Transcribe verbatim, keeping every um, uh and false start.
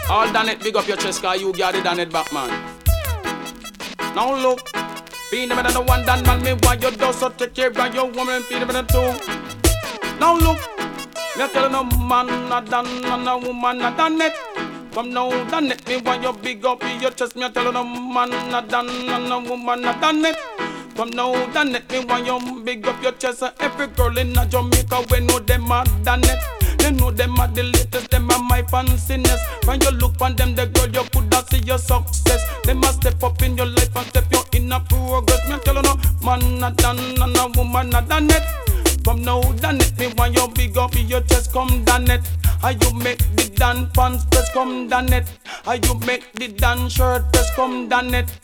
All done it, big up your chest, cause you got it done it back, man. Now look, being them the one that man me want you do, so take care of your woman, be them the two. Now look, me tell no man not done, and a woman not done it. Come now, done it, me want you big up your chest, me tell no man not done, and a woman not done it. Come now, done it, me want you big up your chest. Every girl in a Jamaica, we know them are done it. They know them are the latest, them are my fanciness. When you look on them, the girl, you could not see your success. They must step up in your life and step you in a progress. Me tell you no, man not done, and a woman not done it. Come now, done it, me want you big up your chest, come done it. How you make the Dan pants press, come done it. How you make the Dan shirt press, come done it.